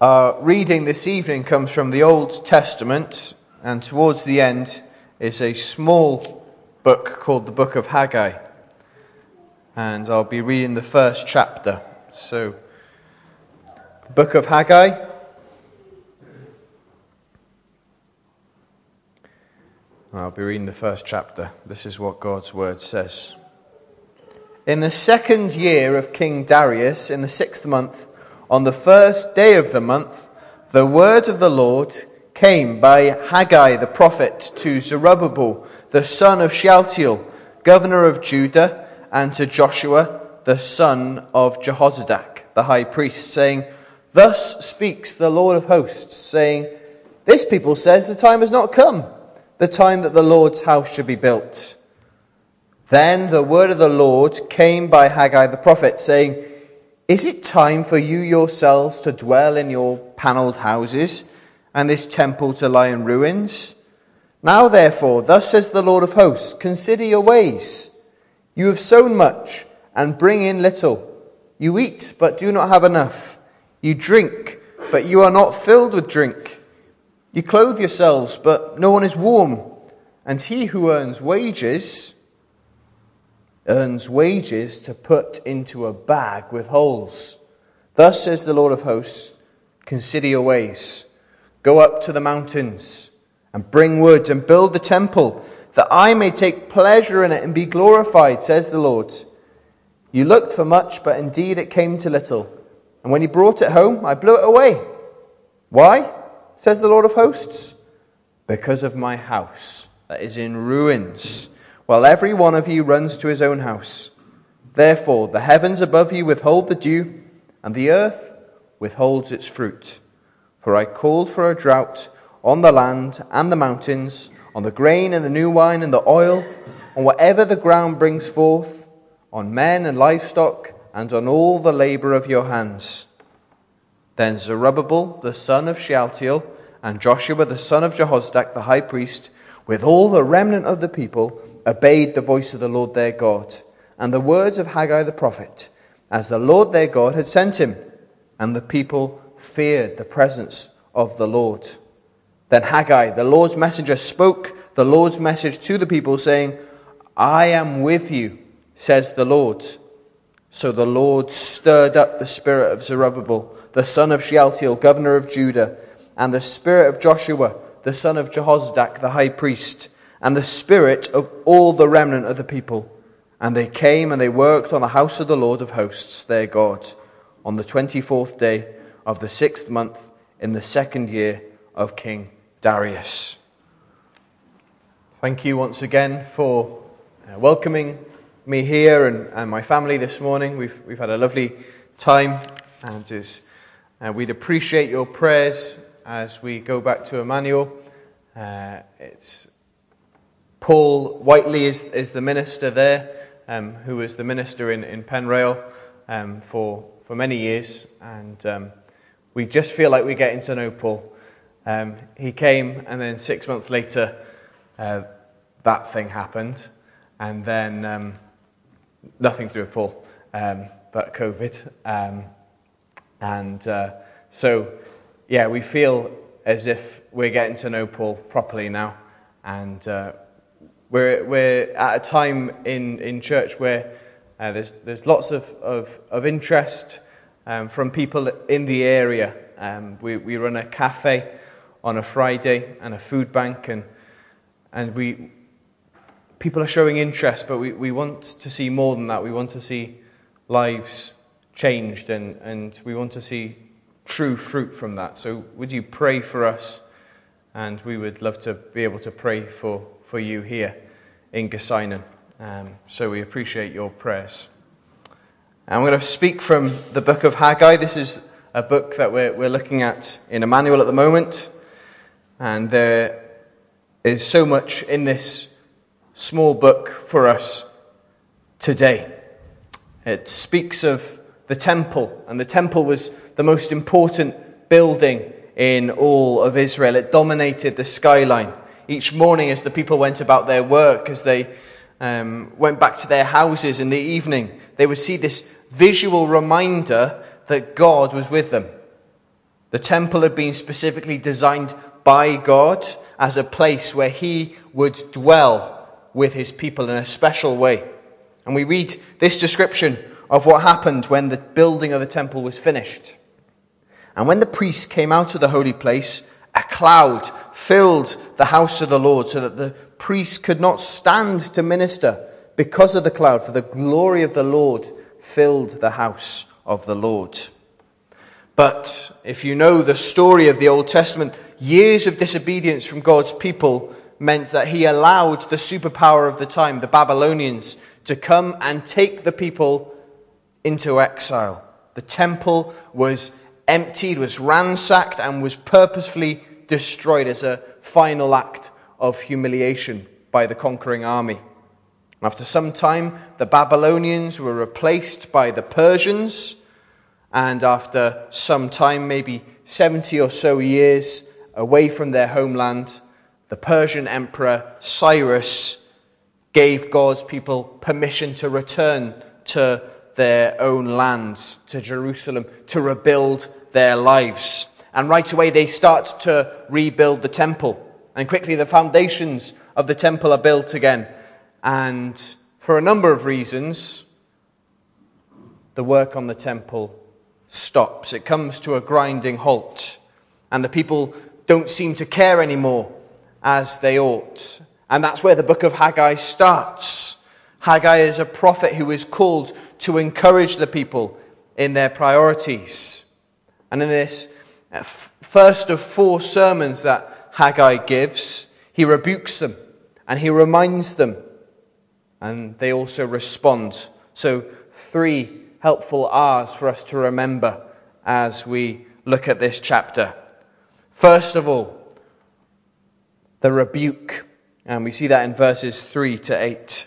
Our reading this evening comes from the Old Testament, and towards the end is a small book called the Book of Haggai. And I'll be reading the first chapter. So, the Book of Haggai. I'll be reading the first chapter. This is what God's word says. In the 2nd year of King Darius, in the 6th month, on the 1st day of the month, the word of the Lord came by Haggai the prophet to Zerubbabel, the son of Shealtiel, governor of Judah, and to Joshua, the son of Jehozadak, the high priest, saying, "Thus speaks the Lord of hosts, saying, This people says the time has not come, the time that the Lord's house should be built." Then the word of the Lord came by Haggai the prophet, saying, "Is it time for you yourselves to dwell in your panelled houses, and this temple to lie in ruins? Now therefore, thus says the Lord of hosts, consider your ways. You have sown much, and bring in little. You eat, but do not have enough. You drink, but you are not filled with drink. You clothe yourselves, but no one is warm. And he who earns wages to put into a bag with holes. Thus says the Lord of hosts, consider your ways. Go up to the mountains and bring wood and build the temple, that I may take pleasure in it and be glorified, says the Lord. You looked for much, but indeed it came to little. And when you brought it home, I blew it away. Why? Says the Lord of hosts. Because of my house that is in ruins, while every one of you runs to his own house. Therefore the heavens above you withhold the dew, and the earth withholds its fruit. For I called for a drought on the land and the mountains, on the grain and the new wine and the oil, on whatever the ground brings forth, on men and livestock, and on all the labor of your hands." Then Zerubbabel the son of Shealtiel, and Joshua the son of Jehozadak the high priest, with all the remnant of the people, obeyed the voice of the Lord their God, and the words of Haggai the prophet, as the Lord their God had sent him. And the people feared the presence of the Lord. Then Haggai, the Lord's messenger, spoke the Lord's message to the people, saying, "I am with you, says the Lord." So the Lord stirred up the spirit of Zerubbabel, the son of Shealtiel, governor of Judah, and the spirit of Joshua, the son of Jehozadak, the high priest, and the spirit of all the remnant of the people. And they came and they worked on the house of the Lord of hosts, their God, on the 24th day of the 6th month in the 2nd year of King Darius. Thank you once again for welcoming me here and my family this morning. We've had a lovely time, and we'd appreciate your prayers as we go back to Emmanuel. It's Paul Whiteley is the minister there, who was the minister in Penrail for many years, and we just feel like we're getting to know Paul. He came, and then 6 months later, that thing happened, and then nothing to do with Paul, but COVID. So, we feel as if we're getting to know Paul properly now, and we're at a time in church where there's lots of interest from people in the area. We run a cafe on a Friday and a food bank, and people are showing interest, but we want to see more than that. We want to see lives changed, and we want to see true fruit from that. So would you pray for us? And we would love to be able to pray for you here in Gassinan. So we appreciate your prayers. I'm going to speak from the book of Haggai. This is a book that we're looking at in Emmanuel at the moment. And there is so much in this small book for us today. It speaks of the temple, and the temple was the most important building in all of Israel. It dominated the skyline. Each morning as the people went about their work, as they went back to their houses in the evening, they would see this visual reminder that God was with them. The temple had been specifically designed by God as a place where he would dwell with his people in a special way. And we read this description of what happened when the building of the temple was finished. And when the priests came out of the holy place, a cloud filled the house of the Lord, so that the priests could not stand to minister because of the cloud, for the glory of the Lord filled the house of the Lord. But if you know the story of the Old Testament, years of disobedience from God's people meant that he allowed the superpower of the time, the Babylonians, to come and take the people into exile. The temple was emptied, was ransacked, and was purposefully destroyed as a final act of humiliation by the conquering army. After some time, the Babylonians were replaced by the Persians, and after some time, maybe 70 or so years away from their homeland, the Persian Emperor Cyrus gave God's people permission to return to their own land, to Jerusalem, to rebuild their lives. And right away they start to rebuild the temple. And quickly the foundations of the temple are built again. And for a number of reasons, the work on the temple stops. It comes to a grinding halt. And the people don't seem to care anymore as they ought. And that's where the book of Haggai starts. Haggai is a prophet who is called to encourage the people in their priorities. And in this first of 4 sermons that Haggai gives, he rebukes them and he reminds them, and they also respond. So 3 helpful R's for us to remember as we look at this chapter. First of all, the rebuke. And we see that in verses 3 to 8.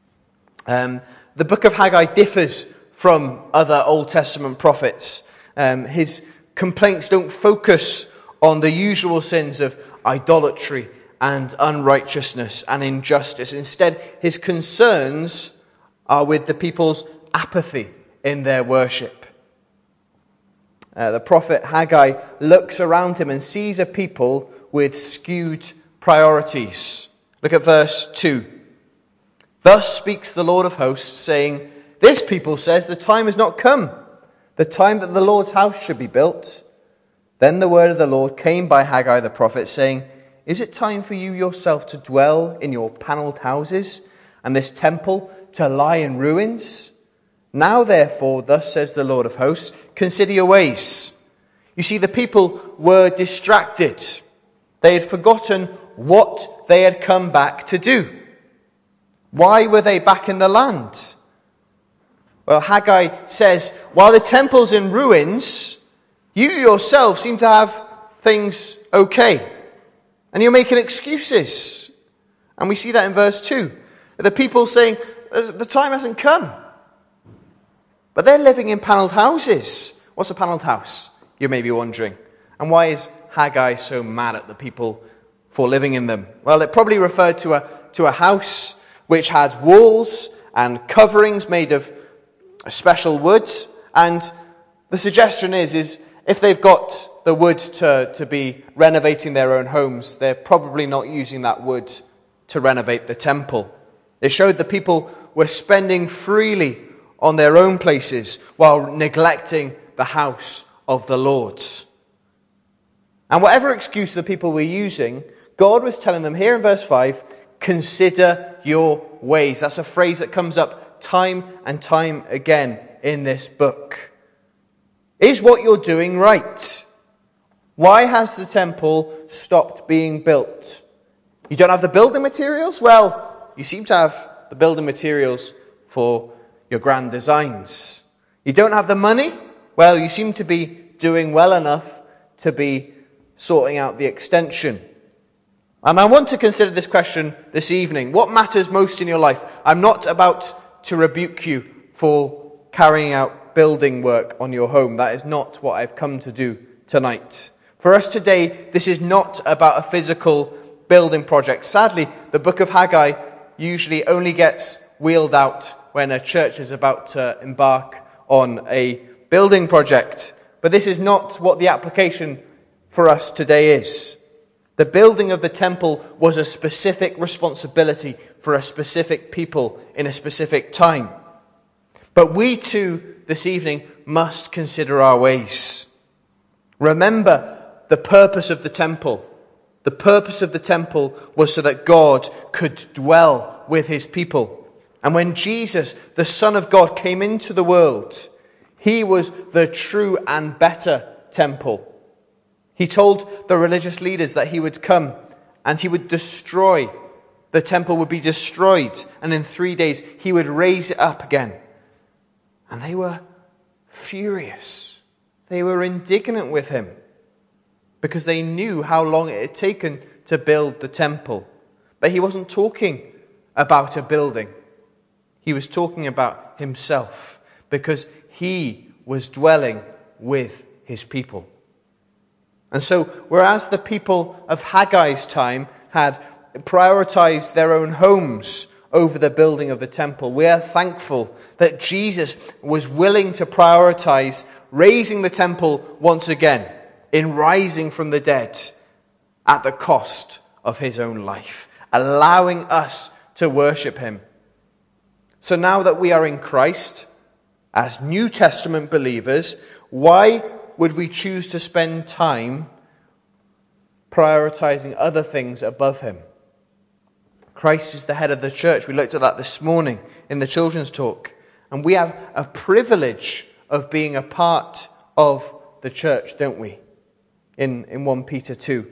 The book of Haggai differs from other Old Testament prophets. His complaints don't focus on the usual sins of idolatry and unrighteousness and injustice. Instead, his concerns are with the people's apathy in their worship. The prophet Haggai looks around him and sees a people with skewed priorities. Look at verse 2. Thus speaks the Lord of hosts, saying, this people says, the time has not come, the time that the Lord's house should be built. Then the word of the Lord came by Haggai the prophet, saying, is it time for you yourself to dwell in your panelled houses, and this temple to lie in ruins? Now therefore, thus says the Lord of hosts, consider your ways. You see, the people were distracted. They had forgotten what they had come back to do. Why were they back in the land? Well, Haggai says, while the temple's in ruins, you yourself seem to have things okay. And you're making excuses. And we see that in verse 2. The people saying, the time hasn't come. But they're living in panelled houses. What's a panelled house? You may be wondering. And why is Haggai so mad at the people for living in them? Well, it probably referred to a house which had walls and coverings made of special wood. And the suggestion is if they've got the wood to be renovating their own homes, they're probably not using that wood to renovate the temple. It showed the people were spending freely on their own places while neglecting the house of the Lord. And whatever excuse the people were using, God was telling them here in verse 5, consider your ways. That's a phrase that comes up time and time again in this book. Is what you're doing right? Why has the temple stopped being built? You don't have the building materials? Well, you seem to have the building materials for your grand designs. You don't have the money? Well, you seem to be doing well enough to be sorting out the extension. And I want to consider this question this evening. What matters most in your life? I'm not about to rebuke you for carrying out building work on your home. That is not what I've come to do tonight. For us today, this is not about a physical building project. Sadly, the book of Haggai usually only gets wheeled out when a church is about to embark on a building project. But this is not what the application for us today is. The building of the temple was a specific responsibility for a specific people in a specific time. But we too, this evening, must consider our ways. Remember the purpose of the temple. The purpose of the temple was so that God could dwell with his people. And when Jesus, the Son of God, came into the world, he was the true and better temple. He told the religious leaders that he would come and he would destroy. The temple would be destroyed, and in 3 days he would raise it up again. And they were furious. They were indignant with him because they knew how long it had taken to build the temple. But he wasn't talking about a building. He was talking about himself because he was dwelling with his people. And so, whereas the people of Haggai's time had prioritized their own homes over the building of the temple, we are thankful that Jesus was willing to prioritize raising the temple once again in rising from the dead at the cost of his own life, allowing us to worship him. So now that we are in Christ, as New Testament believers, why would we choose to spend time prioritizing other things above him? Christ is the head of the church. We looked at that this morning in the children's talk. And we have a privilege of being a part of the church, don't we? In 1 Peter 2,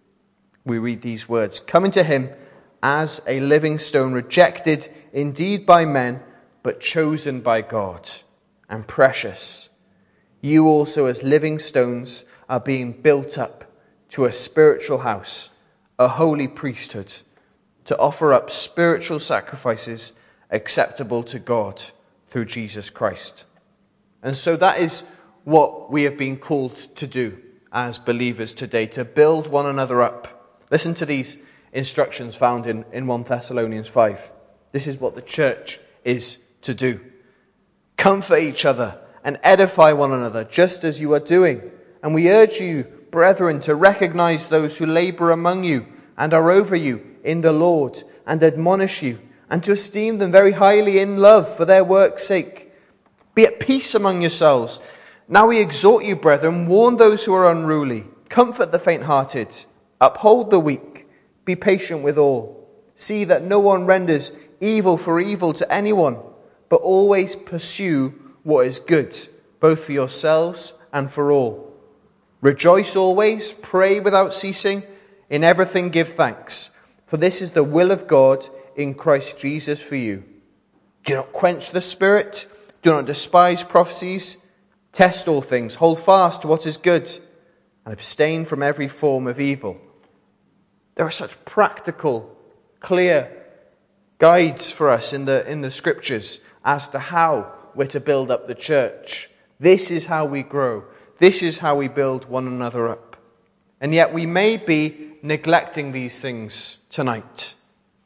we read these words: "Coming to him as a living stone, rejected indeed by men, but chosen by God, and precious. You also as living stones are being built up to a spiritual house, a holy priesthood, to offer up spiritual sacrifices acceptable to God through Jesus Christ." And so that is what we have been called to do as believers today, to build one another up. Listen to these instructions found in 1 Thessalonians 5. This is what the church is to do. "Comfort each other and edify one another, just as you are doing. And we urge you, brethren, to recognize those who labor among you and are over you in the Lord, and admonish you, and to esteem them very highly in love for their work's sake. Be at peace among yourselves. Now we exhort you, brethren, warn those who are unruly, comfort the faint-hearted, uphold the weak, be patient with all. See that no one renders evil for evil to anyone, but always pursue what is good, both for yourselves and for all. Rejoice always, pray without ceasing, in everything give thanks, for this is the will of God in Christ Jesus for you. Do not quench the spirit, do not despise prophecies, test all things, hold fast to what is good, and abstain from every form of evil." There are such practical, clear guides for us in the scriptures as to how we're to build up the church. This is how we grow. This is how we build one another up. And yet we may be neglecting these things tonight.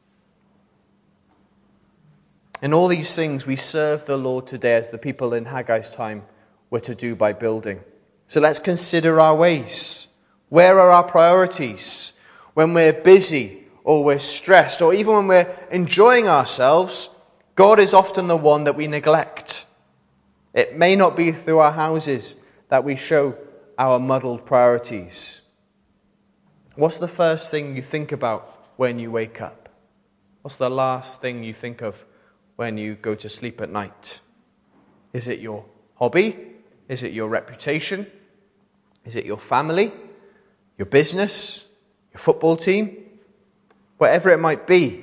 In all these things, we serve the Lord today as the people in Haggai's time were to do by building. So let's consider our ways. Where are our priorities? When we're busy or we're stressed or even when we're enjoying ourselves, God is often the one that we neglect. It may not be through our houses that we show our muddled priorities. What's the first thing you think about when you wake up? What's the last thing you think of when you go to sleep at night? Is it your hobby? Is it your reputation? Is it your family? Your business? Your football team? Whatever it might be.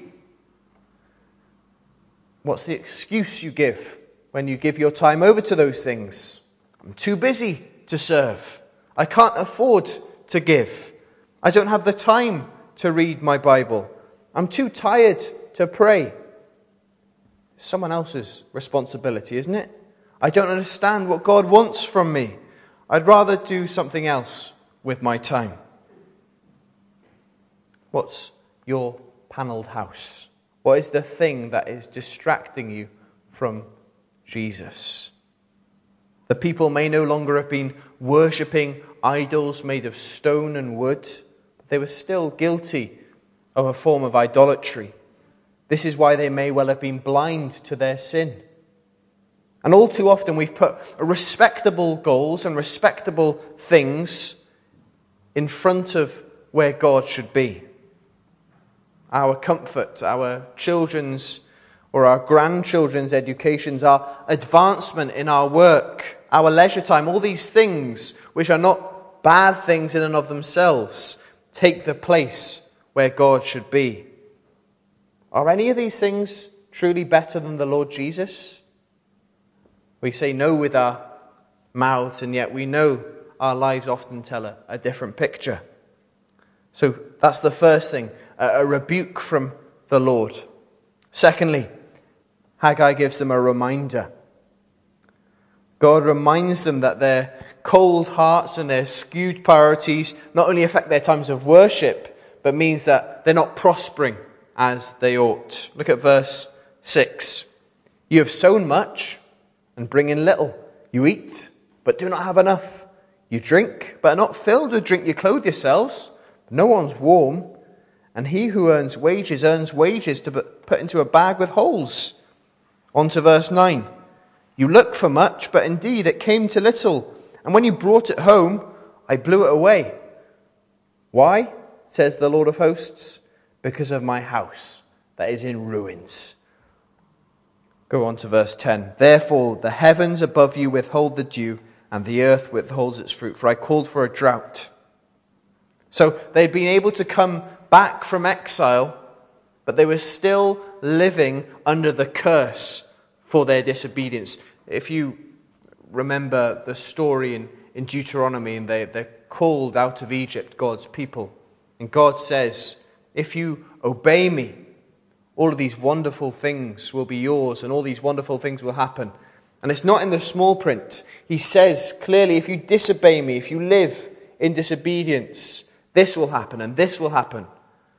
What's the excuse you give when you give your time over to those things? I'm too busy to serve. I can't afford to give. I don't have the time to read my Bible. I'm too tired to pray. It's someone else's responsibility, isn't it? I don't understand what God wants from me. I'd rather do something else with my time. What's your panelled house? What is the thing that is distracting you from Jesus? The people may no longer have been worshipping idols made of stone and wood, but they were still guilty of a form of idolatry. This is why they may well have been blind to their sin. And all too often we've put respectable goals and respectable things in front of where God should be. Our comfort, our children's or our grandchildren's educations, our advancement in our work, our leisure time, all these things which are not bad things in and of themselves, take the place where God should be. Are any of these things truly better than the Lord Jesus? We say no with our mouths, and yet we know our lives often tell a different picture. So that's the first thing, a rebuke from the Lord. Secondly, Haggai gives them a reminder. God reminds them that their cold hearts and their skewed priorities not only affect their times of worship, but means that they're not prospering as they ought. Look at verse 6. You have sown much and bring in little. You eat, but do not have enough. You drink, but are not filled with drink. You clothe yourselves, but no one's warm. And he who earns wages to put into a bag with holes. On to verse 9. You look for much, but indeed it came to little. And when you brought it home, I blew it away. Why? Says the Lord of hosts. Because of my house that is in ruins. Go on to verse 10. Therefore the heavens above you withhold the dew, and the earth withholds its fruit. For I called for a drought. So they'd been able to come back from exile, but they were still living under the curse for their disobedience. If you remember the story in Deuteronomy, and they're called out of Egypt, God's people. And God says, if you obey me, all of these wonderful things will be yours, and all these wonderful things will happen. And it's not in the small print. He says clearly, if you disobey me, if you live in disobedience, this will happen and this will happen.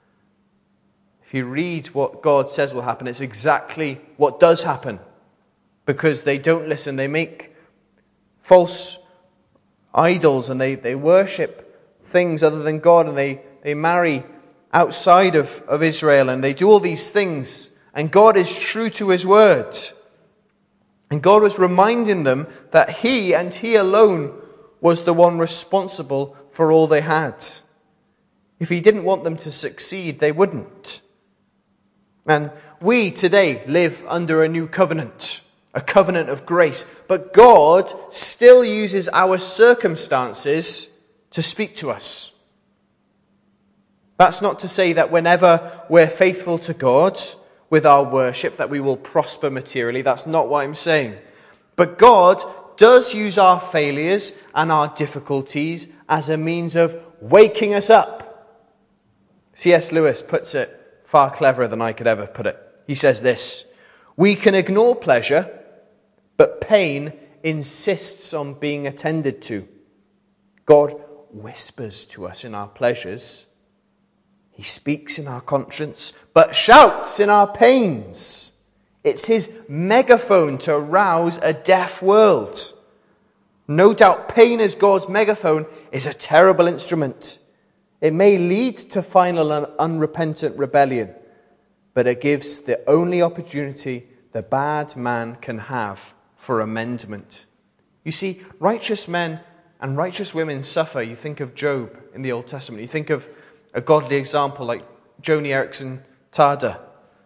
If you read what God says will happen, it's exactly what does happen. Because they don't listen. They make false idols and they worship things other than God, and they marry outside of Israel, and they do all these things. And God is true to his word. And God was reminding them that he and he alone was the one responsible for all they had. If he didn't want them to succeed, they wouldn't. And we today live under a new covenant, a covenant of grace. But God still uses our circumstances to speak to us. That's not to say that whenever we're faithful to God with our worship, that we will prosper materially. That's not what I'm saying. But God does use our failures and our difficulties as a means of waking us up. C.S. Lewis puts it far cleverer than I could ever put it. He says this: we can ignore pleasure, but pain insists on being attended to. God whispers to us in our pleasures. He speaks in our conscience, but shouts in our pains. It's his megaphone to rouse a deaf world. No doubt pain as God's megaphone is a terrible instrument. It may lead to final and unrepentant rebellion, but it gives the only opportunity the bad man can have for amendment. You see, righteous men and righteous women suffer. You think of Job in the Old Testament. You think of a godly example like Joni Eareckson Tada,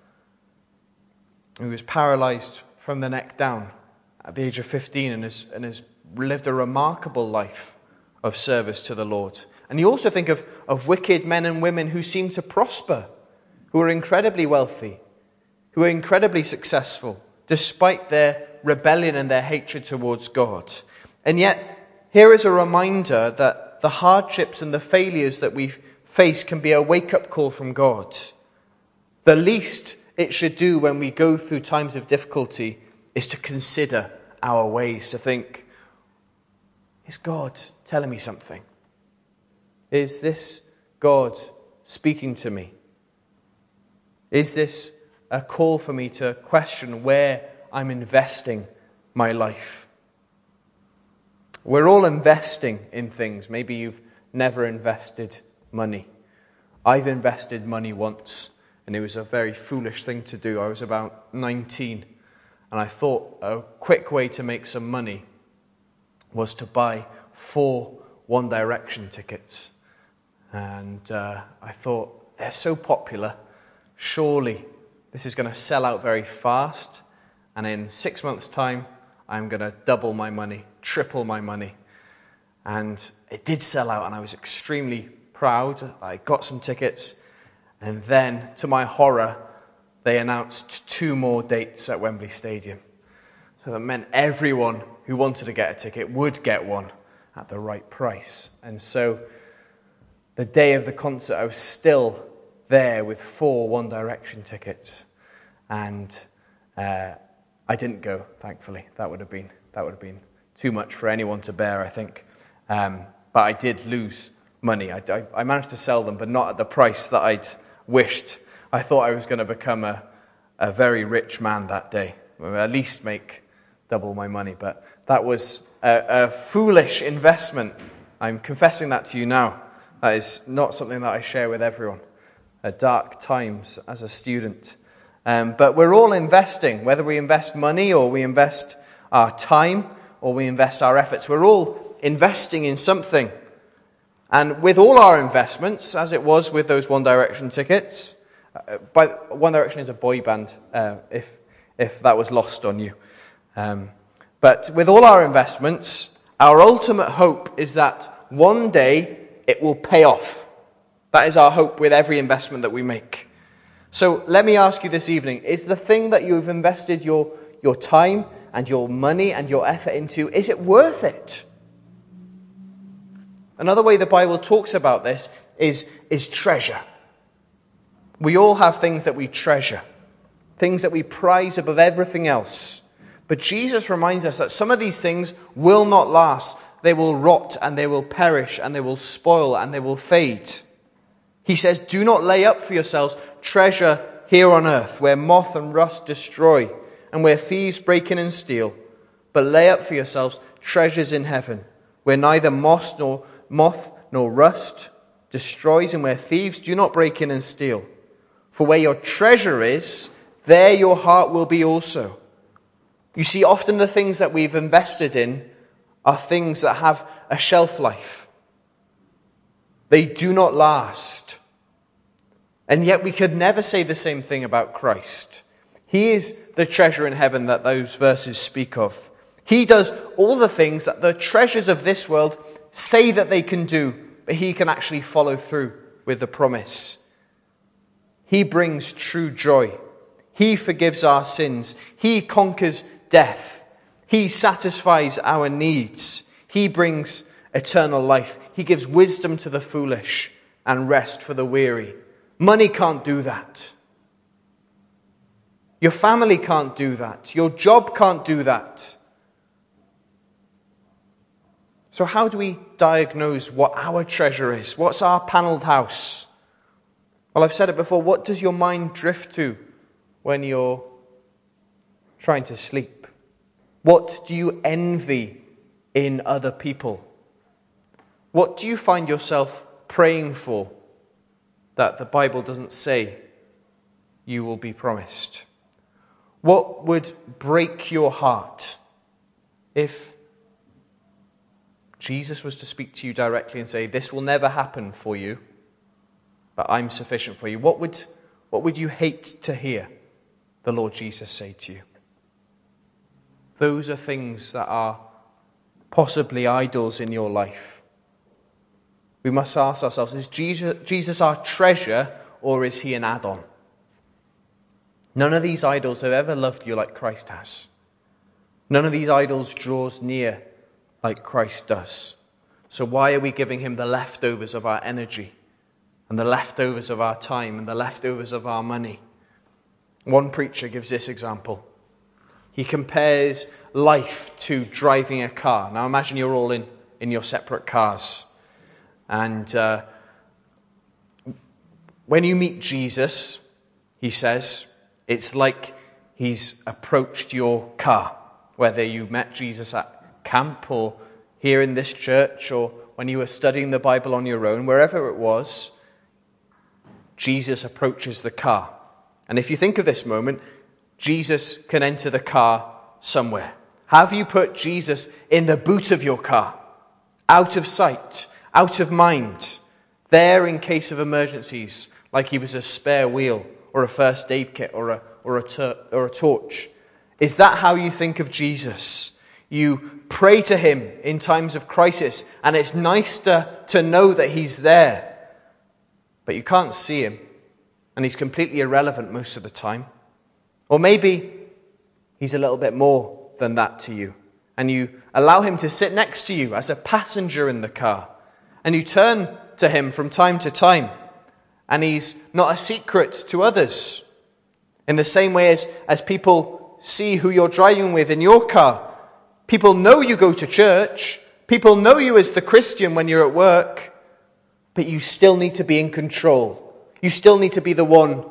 who was paralyzed from the neck down at the age of 15 and has lived a remarkable life of service to the Lord. And you also think of wicked men and women who seem to prosper, who are incredibly wealthy, who are incredibly successful, despite their rebellion and their hatred towards God. And yet, here is a reminder that the hardships and the failures that we face can be a wake-up call from God. The least it should do when we go through times of difficulty is to consider our ways, to think, is God telling me something? Is this God speaking to me? Is this a call for me to question where I'm investing my life? We're all investing in things. Maybe you've never invested money. I've invested money once, and it was a very foolish thing to do. I was about 19, and I thought a quick way to make some money was to buy 4 One Direction tickets. And I thought, they're so popular, surely this is going to sell out very fast, and in 6 months' time, I'm going to double my money, triple my money. And it did sell out, and I was extremely proud. I got some tickets, and then, to my horror, they announced 2 more dates at Wembley Stadium. So that meant everyone who wanted to get a ticket would get one at the right price. And so, the day of the concert, I was still there with 4 One Direction tickets, and I didn't go, thankfully. That would have been too much for anyone to bear, I think. But I did lose money. I managed to sell them, but not at the price that I'd wished. I thought I was going to become a very rich man that day, or at least make double my money. But that was a foolish investment. I'm confessing that to you now. That is not something that I share with everyone. Dark times as a student. But we're all investing, whether we invest money or we invest our time or we invest our efforts. We're all investing in something. And with all our investments, as it was with those One Direction tickets, One Direction is a boy band, if that was lost on you. But with all our investments, our ultimate hope is that one day it will pay off. That is our hope with every investment that we make. So let me ask you this evening, is the thing that you've invested your time and your money and your effort into, is it worth it? Another way the Bible talks about this is treasure. We all have things that we treasure, things that we prize above everything else. But Jesus reminds us that some of these things will not last. They will rot and they will perish and they will spoil and they will fade. He says, do not lay up for yourselves treasure here on earth, where moth and rust destroy, and where thieves break in and steal. But lay up for yourselves treasures in heaven, where neither moth nor rust destroys, and where thieves do not break in and steal. For where your treasure is, there your heart will be also. You see, often the things that we've invested in are things that have a shelf life. They do not last. And yet we could never say the same thing about Christ. He is the treasure in heaven that those verses speak of. He does all the things that the treasures of this world say that they can do, but he can actually follow through with the promise. He brings true joy. He forgives our sins. He conquers death. He satisfies our needs. He brings eternal life. He gives wisdom to the foolish and rest for the weary. Money can't do that. Your family can't do that. Your job can't do that. So how do we diagnose what our treasure is? What's our panelled house? Well, I've said it before. What does your mind drift to when you're trying to sleep? What do you envy in other people? What do you find yourself praying for that the Bible doesn't say you will be promised? What would break your heart if Jesus was to speak to you directly and say, this will never happen for you, but I'm sufficient for you? What would you hate to hear the Lord Jesus say to you? Those are things that are possibly idols in your life. We must ask ourselves, is Jesus our treasure, or is he an add-on? None of these idols have ever loved you like Christ has. None of these idols draws near like Christ does. So why are we giving him the leftovers of our energy and the leftovers of our time and the leftovers of our money? One preacher gives this example. He compares life to driving a car. Now imagine you're all in your separate cars. And when you meet Jesus, he says, it's like he's approached your car. Whether you met Jesus at camp or here in this church or when you were studying the Bible on your own, wherever it was, Jesus approaches the car. And if you think of this moment, Jesus can enter the car somewhere. Have you put Jesus in the boot of your car? Out of sight, out of mind, there in case of emergencies, like he was a spare wheel or a first aid kit or a torch. Is that how you think of Jesus? You pray to him in times of crisis, and it's nice to know that he's there, but you can't see him, and he's completely irrelevant most of the time. Or maybe he's a little bit more than that to you, and you allow him to sit next to you as a passenger in the car, and you turn to him from time to time, and he's not a secret to others. In the same way as people see who you're driving with in your car, people know you go to church, people know you as the Christian when you're at work, but you still need to be in control. You still need to be the one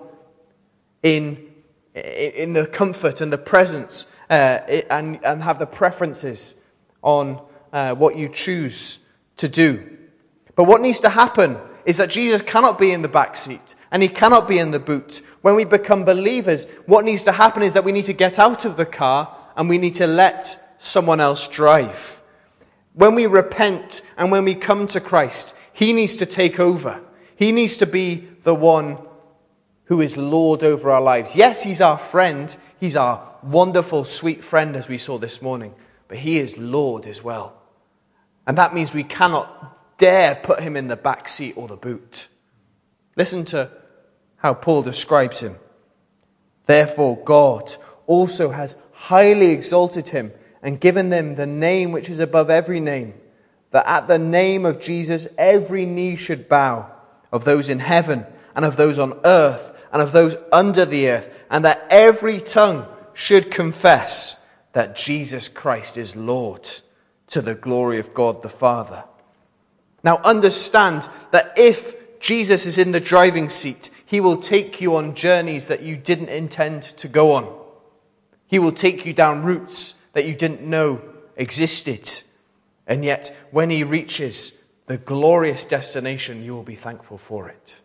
in the comfort and the presence and have the preferences on what you choose to do. But what needs to happen is that Jesus cannot be in the back seat and he cannot be in the boot. When we become believers, what needs to happen is that we need to get out of the car and we need to let someone else drive. When we repent and when we come to Christ, he needs to take over. He needs to be the one who is Lord over our lives. Yes, he's our friend. He's our wonderful, sweet friend, as we saw this morning. But he is Lord as well. And that means we cannot dare put him in the back seat or the boot. Listen to how Paul describes him. Therefore, God also has highly exalted him and given them the name which is above every name, that at the name of Jesus every knee should bow, of those in heaven and of those on earth and of those under the earth, and that every tongue should confess that Jesus Christ is Lord, to the glory of God the Father. Now understand that if Jesus is in the driving seat, he will take you on journeys that you didn't intend to go on. He will take you down routes that you didn't know existed. And yet, when he reaches the glorious destination, you will be thankful for it.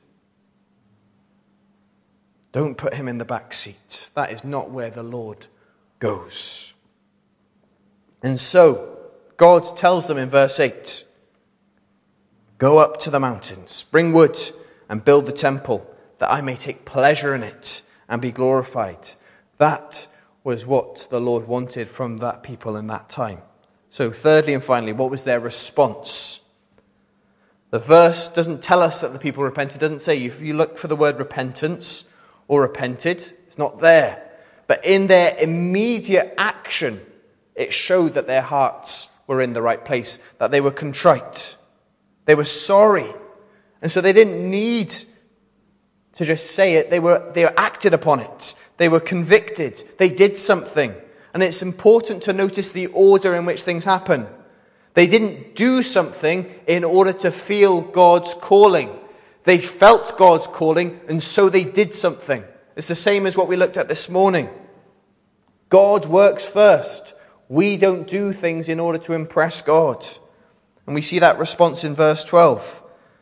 Don't put him in the back seat. That is not where the Lord goes. And so, God tells them in verse 8, go up to the mountains, bring wood, and build the temple, that I may take pleasure in it and be glorified. That was what the Lord wanted from that people in that time. So thirdly and finally, what was their response? The verse doesn't tell us that the people repented. It doesn't say, if you look for the word repentance or repented, it's not there. But in their immediate action, it showed that their hearts were in the right place, that they were contrite. They were sorry. And so they didn't need to just say it. They were acted upon it. They were convicted. They did something. And it's important to notice the order in which things happen. They didn't do something in order to feel God's calling. They felt God's calling, and so they did something. It's the same as what we looked at this morning. God works first. We don't do things in order to impress God. And we see that response in verse 12.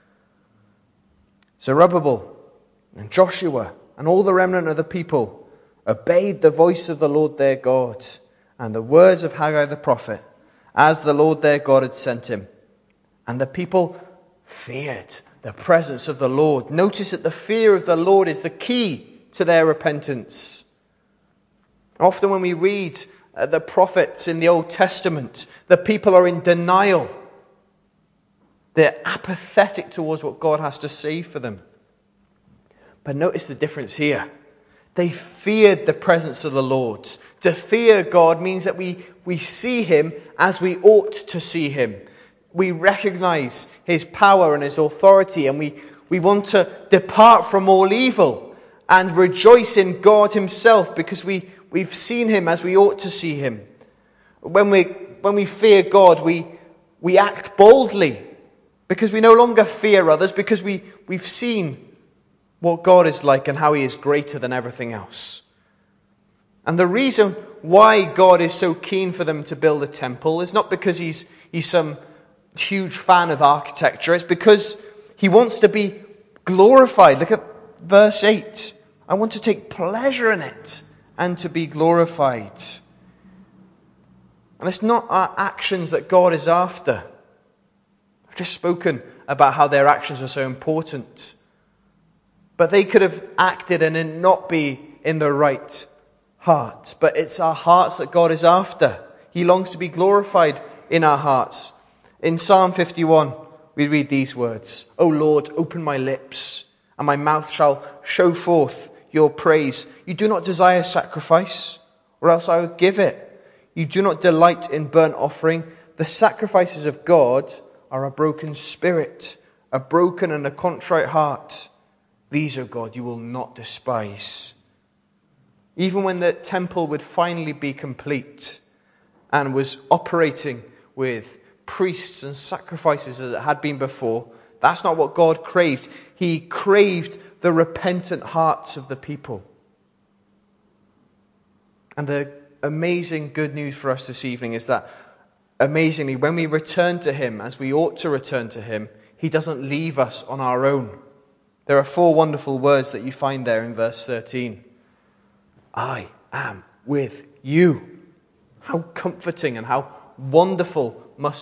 Zerubbabel and Joshua and all the remnant of the people obeyed the voice of the Lord their God and the words of Haggai the prophet, as the Lord their God had sent him. And the people feared the presence of the Lord. Notice that the fear of the Lord is the key to their repentance. Often when we read the prophets in the Old Testament, the people are in denial. They're apathetic towards what God has to say for them. But notice the difference here. They feared the presence of the Lord. To fear God means that we see him as we ought to see him. We recognize his power and his authority, and we want to depart from all evil and rejoice in God himself because we've seen him as we ought to see him. When we fear God, we act boldly because we no longer fear others, because we've seen what God is like and how he is greater than everything else. And the reason why God is so keen for them to build a temple is not because he's he's some huge fan of architecture. It's because he wants to be glorified. Look at verse 8. I want to take pleasure in it and to be glorified. And it's not our actions that God is after. I've just spoken about how their actions are so important. But they could have acted and it not be in the right heart. But it's our hearts that God is after. He longs to be glorified in our hearts. In Psalm 51, we read these words, O Lord, open my lips, and my mouth shall show forth your praise. You do not desire sacrifice, or else I would give it. You do not delight in burnt offering. The sacrifices of God are a broken spirit, a broken and a contrite heart. These, O God, you will not despise. Even when the temple would finally be complete and was operating with priests and sacrifices as it had been before, that's not what God craved. He craved the repentant hearts of the people. And the amazing good news for us this evening is that, amazingly, when we return to him, as we ought to return to him, he doesn't leave us on our own. There are 4 wonderful words that you find there in verse 13. I am with you. How comforting and how wonderful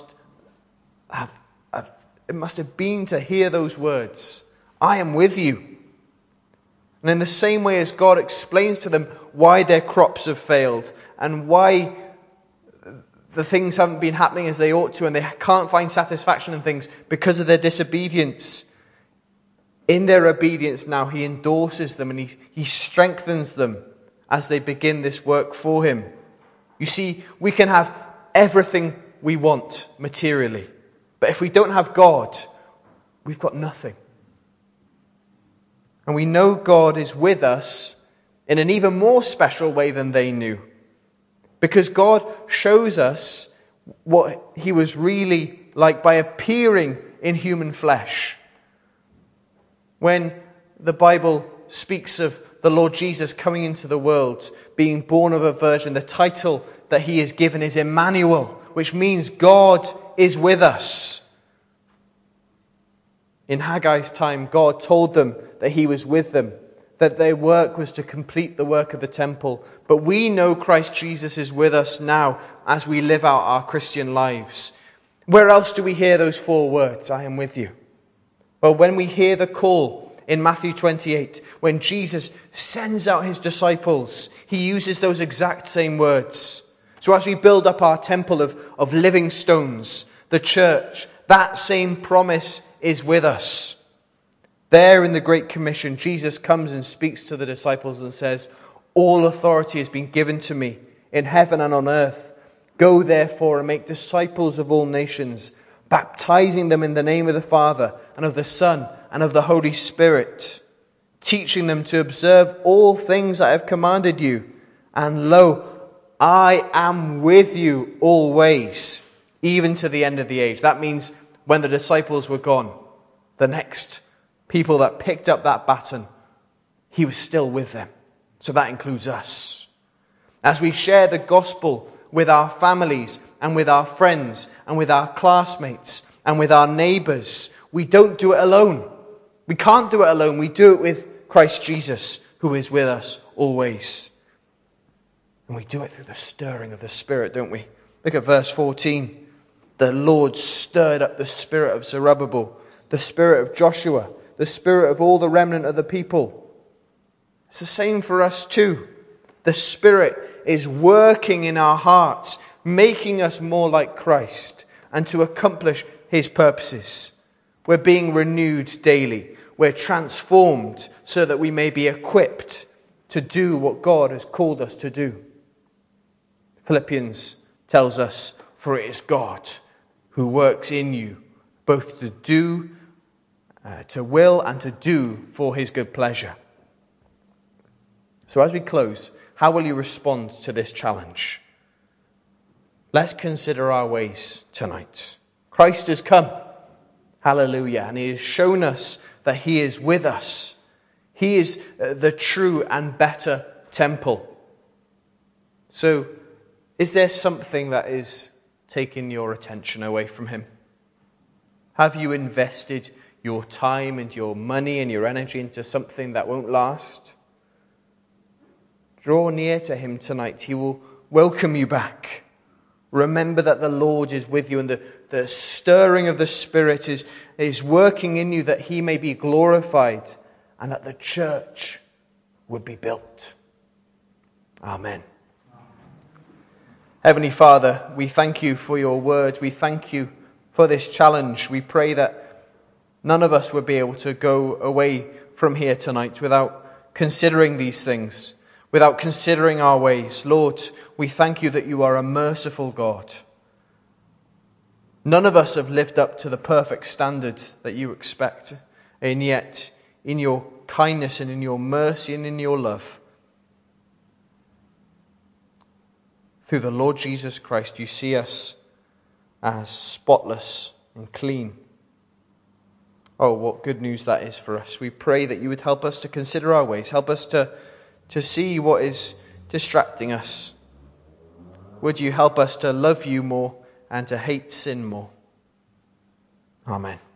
it must have been to hear those words. I am with you. And in the same way as God explains to them why their crops have failed and why the things haven't been happening as they ought to and they can't find satisfaction in things because of their disobedience, in their obedience now he endorses them and he strengthens them as they begin this work for him. You see, we can have everything we want materially, but if we don't have God, we've got nothing. And we know God is with us in an even more special way than they knew. Because God shows us what he was really like by appearing in human flesh. When the Bible speaks of the Lord Jesus coming into the world, being born of a virgin, the title that he is given is Emmanuel, which means God is with us. In Haggai's time, God told them that he was with them, that their work was to complete the work of the temple. But we know Christ Jesus is with us now as we live out our Christian lives. Where else do we hear those 4 words, I am with you? Well, when we hear the call in Matthew 28, when Jesus sends out his disciples, he uses those exact same words. So as we build up our temple of living stones, the church, that same promise is with us. There in the Great Commission, Jesus comes and speaks to the disciples and says, all authority has been given to me in heaven and on earth. Go therefore and make disciples of all nations, baptizing them in the name of the Father and of the Son and of the Holy Spirit, teaching them to observe all things I have commanded you. And lo, I am with you always, even to the end of the age. That means when the disciples were gone, the next people that picked up that baton, he was still with them. So that includes us. As we share the gospel with our families and with our friends and with our classmates and with our neighbours, we don't do it alone. We can't do it alone. We do it with Christ Jesus, who is with us always. And we do it through the stirring of the Spirit, don't we? Look at verse 14. The Lord stirred up the spirit of Zerubbabel, the spirit of Joshua, the spirit of all the remnant of the people. It's the same for us too. The Spirit is working in our hearts, making us more like Christ and to accomplish his purposes. We're being renewed daily. We're transformed so that we may be equipped to do what God has called us to do. Philippians tells us, for it is God who works in you, both to do, to will and to do for his good pleasure. So as we close, how will you respond to this challenge? Let's consider our ways tonight. Christ has come. Hallelujah. And he has shown us that he is with us. He is the true and better temple. So, is there something that is taken your attention away from him? Have you invested your time and your money and your energy into something that won't last? Draw near to him tonight. He will welcome you back. Remember that the Lord is with you, and the stirring of the Spirit is working in you, that he may be glorified and that the church would be built. Amen. Heavenly Father, we thank you for your word. We thank you for this challenge. We pray that none of us would be able to go away from here tonight without considering these things, without considering our ways. Lord, we thank you that you are a merciful God. None of us have lived up to the perfect standard that you expect, and yet in your kindness and in your mercy and in your love, through the Lord Jesus Christ, you see us as spotless and clean. Oh, what good news that is for us. We pray that you would help us to consider our ways. Help us to see what is distracting us. Would you help us to love you more and to hate sin more? Amen.